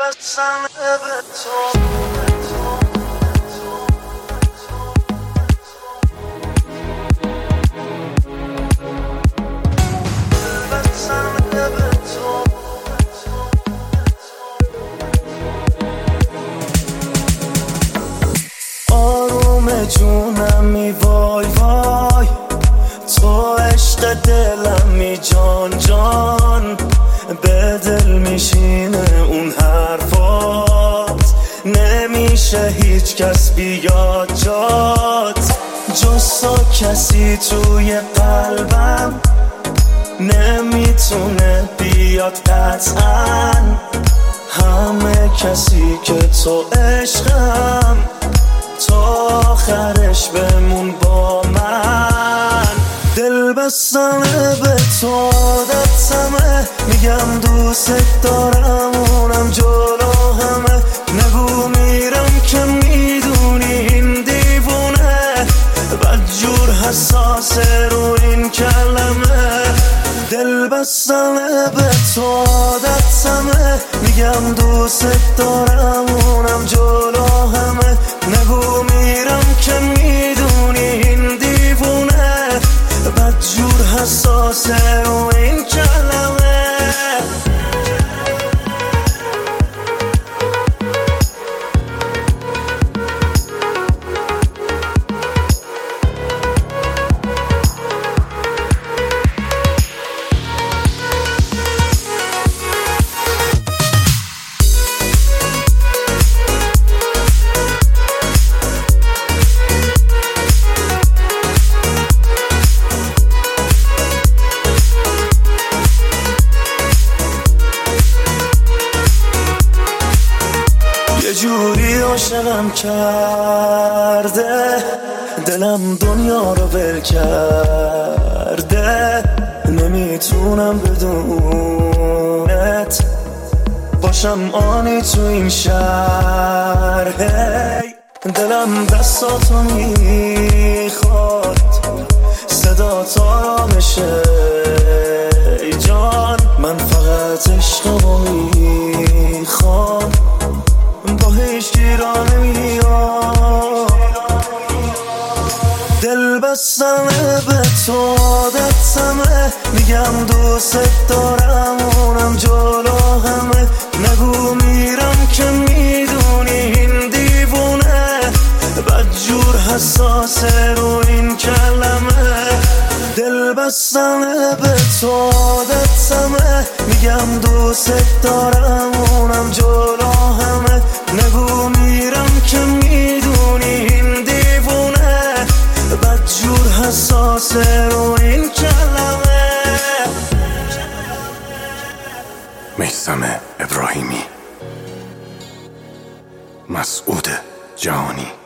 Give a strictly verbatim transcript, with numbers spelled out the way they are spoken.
بستن به تو آروم جونمی وای وای تو عشق دلمی جان جان به دل میشینه اون حرفات نمیشه هیچ کس بیاد جات جز تو کسی توی قلبم نمیتونه بیاد قطعا همه کسی که تو عشقم تا آخرش بمون با من دل بستنه به تو عادتمه میگم دوست دارم اونم جلو همه نگو میرم که میدونی این دیوونه بدجور حساسه رو این کلمه دل بستنه به تو عادتمه میگم دوست دارم اونم جلو همه نگو میرم که میدونی این دیوونه بدجور حساسه رو این کلمه یه جوری عاشقم کرده دلم دنیا رو ول کرده نمیتونم بدونت باشم آنی تو این شهر دلم دستاتو میخواد صدا تا بشه ای جان من فقط عشقمو میخوام با هیچ گیرا نمیام دل بستنه به تو عادتمه میگم دوست دارم اونم جلو همه نگو میرم که میدونی این دیوونه بدجور حساسه رو این کلمه دل بستنه به تو عادتمه میگم دوست دارم اونم جلو همه نگو میرم که میدونی این دیوونه بدجور حساسه رو این کلمه میثم ابراهیمی مسعود جهانی